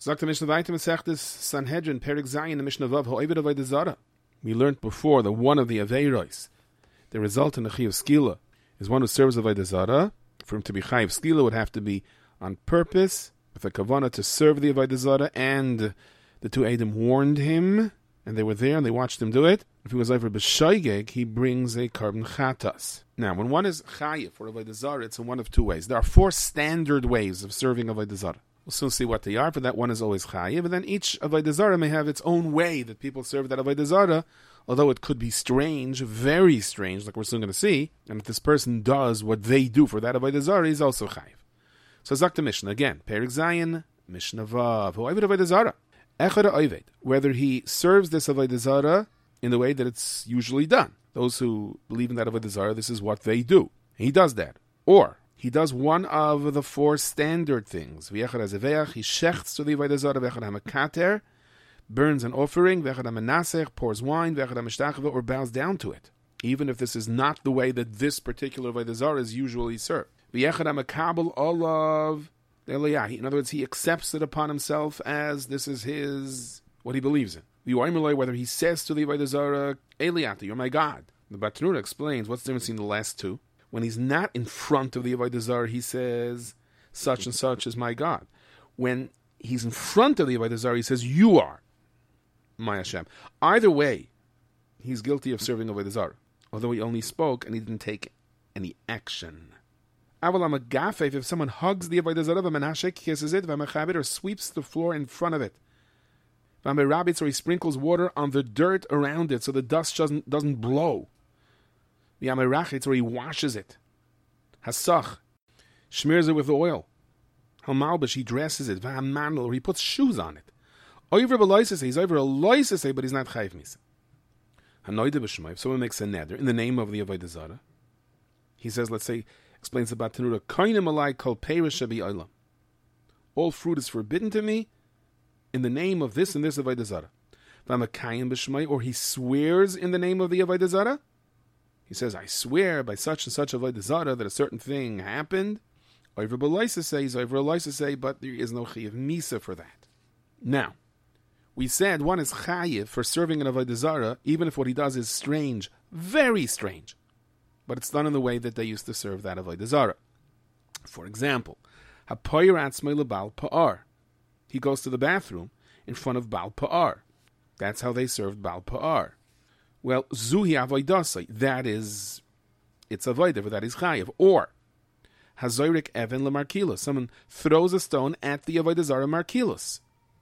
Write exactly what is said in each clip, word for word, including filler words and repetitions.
Sagt the Mishnah Vayta Masechtes Sanhedrin Perik Zayin the Mishnah Vav Ho'evid Avodah Zarah. We learned before that one of the Aveiros, the result in the Chiyuv Skila, is one who serves Avodah Zarah. For him to be Chayiv Skila would have to be on purpose, with a kavanah to serve the Avodah Zarah, and the two Eidim warned him, and they were there and they watched him do it. If he was over b'shoigeg, he brings a carbon chatas. Now, when one is Chayiv for Avodah Zarah, it's in one of two ways. There are four standard ways of serving Avodah Zarah. We'll soon see what they are, but that one is always Chayiv, and then each Avodah Zarah may have its own way that people serve that Avodah Zarah, although it could be strange, very strange, like we're soon going to see, and if this person does what they do for that Avodah Zarah, he's also Chayiv. So Zakta Mishnah, again, Perik Zayin, Mishnah Vav, Ho'evid Avodah Zarah. Echad Ha'oived, whether he serves this Avodah Zarah in the way that it's usually done. Those who believe in that Avodah Zarah, this is what they do. He does that. Or he does one of the four standard things. V'echad HaZeveach, he shechts to the Avodah Zarah, V'echad HaMakater, burns an offering, V'echad HaManasech, pours wine, V'echad HaMishtachava, or bows down to it, even if this is not the way that this particular Avodah Zarah is usually served. V'echad HaMakabel olav, in other words, he accepts it upon himself as this is his, what he believes in. Whether he says to the Avodah Zarah, Eliata, you're my God. The Batnura explains what's the difference between the last two. When he's not in front of the Avodah Zarah, he says, such and such is my God. When he's in front of the Avodah Zarah, he says, you are my Hashem. Either way, he's guilty of serving Avodah Zarah, although he only spoke and he didn't take any action. If someone hugs the Avodah Zarah, Menashek kisses it, or sweeps the floor in front of it, or he sprinkles water on the dirt around it so the dust doesn't, doesn't blow, or he washes it, Hasach, smears it with oil, Hamalbish, he dresses it, or he puts shoes on it. Over b'loisese, he's over a loisese, but he's not chayv misa. Hanoide b'shmai, if someone makes a neder in the name of the Avodah Zarah, he says, let's say, explains the Batanura, Kainim alai kol perish shabi olam. All fruit is forbidden to me in the name of this and this Avodah Zarah. V'amakayim b'shmai, or he swears in the name of the Avodah Zarah. He says, I swear by such and such Avodah Zarah that a certain thing happened. Over b'loisese, he's over a loisese, but there is no chiyuv misa for that. Now, we said one is chayiv for serving an Avodah Zarah, even if what he does is strange, very strange. But it's done in the way that they used to serve that Avodah Zarah. For example, hapoyer atzmei lebal pa'ar. He goes to the bathroom in front of Baal Pa'ar. That's how they served Baal Pa'ar. Well, zuhi avoidasai, that is, it's avodah, that is chayiv. Or, hazoyrik even lemarkilos, someone throws a stone at the Avodah Zarah markilos.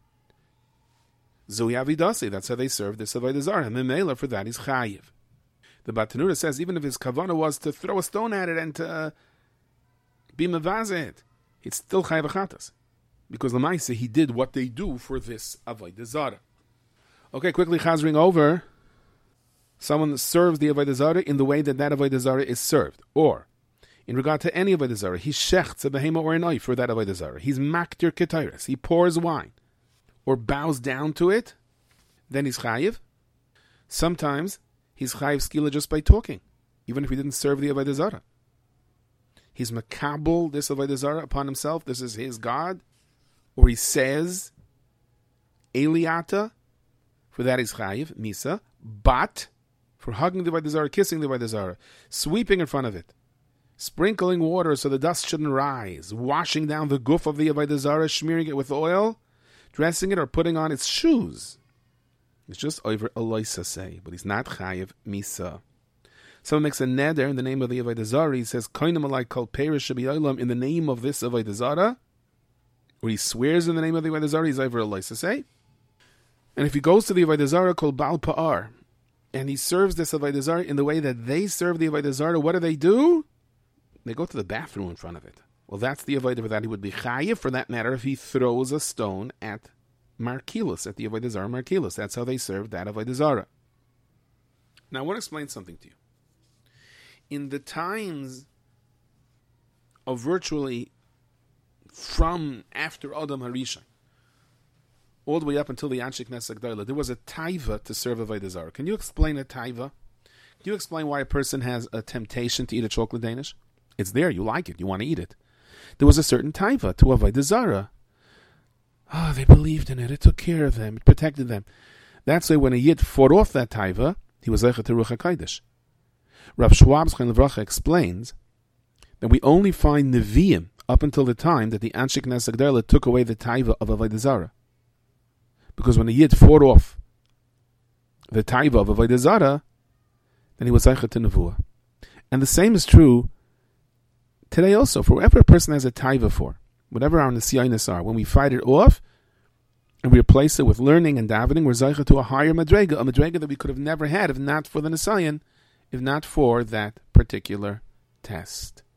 Zuhi avidasai, that's how they served this Avodah Zarah. Memela, for that is chayiv. The Batanura says, even if his kavanah was to throw a stone at it and to uh, be mevazeh, it's still chayiv achatas. Because Lamaisa, he did what they do for this Avodah Zarah. Okay, quickly chazring over. Someone serves the Avodah Zarah in the way that that Avodah Zarah is served. Or, in regard to any Avodah Zarah, he shechts a behema or an oif for that Avodah Zarah. He's maktir ketairis. He pours wine. Or bows down to it. Then he's chayiv. Sometimes, he's chayiv skila just by talking. Even if he didn't serve the Avodah Zarah. He's makabel this Avodah Zarah upon himself. This is his God. Or he says, Eliata, for that is chayiv, misa, but, for hugging the Avodah Zarah, kissing the Avodah Zarah, sweeping in front of it, sprinkling water so the dust shouldn't rise, washing down the goof of the Avodah Zarah, smearing it with oil, dressing it, or putting on its shoes. It's just over a loisa say, but he's not chayiv, misa. Someone makes a neder in the name of the Avodah Zarah, he says, Koinim alai kol perish shabi olam, in the name of this Avodah Zarah, or he swears in the name of the Avodah Zarah, he's over a loisa say. And if he goes to the Avodah Zarah called Baal Pa'ar, and he serves this Avodah Zarah in the way that they serve the Avodah Zarah, what do they do? They go to the bathroom in front of it. Well, that's the Avodah that he would be chayiv, for that matter, if he throws a stone at Markilos, at the Avodah Zarah Markilos. That's how they served that Avodah Zarah. Now, I want to explain something to you. In the times of virtually from after Adam Harishon, all the way up until the Anshik Knesset Gdolah, there was a taiva to serve Avodah Zarah. Can you explain a taiva? Can you explain why a person has a temptation to eat a chocolate Danish? It's there, you like it, you want to eat it. There was a certain taiva to Avodah Zarah. Oh, they believed in it. It took care of them. It protected them. That's why when a Yid fought off that taiva, he was Zeichet to Ruach HaKodesh. Rav Schwab Chaim Levracha explains that we only find Nevi'im up until the time that the Anshe Knesset Gdola took away the taiva of Avodah Zarah. Because when a Yid fought off the taiva of Avodah Zarah, then he was Zeichet to Nevuah. And the same is true today also. For whatever a person has a taiva for, whatever our nesiyainis are, when we fight it off and we replace it with learning and davening, we're Zeichet to a higher madrega, a madrega that we could have never had if not for the nesayan, if not for that particular test.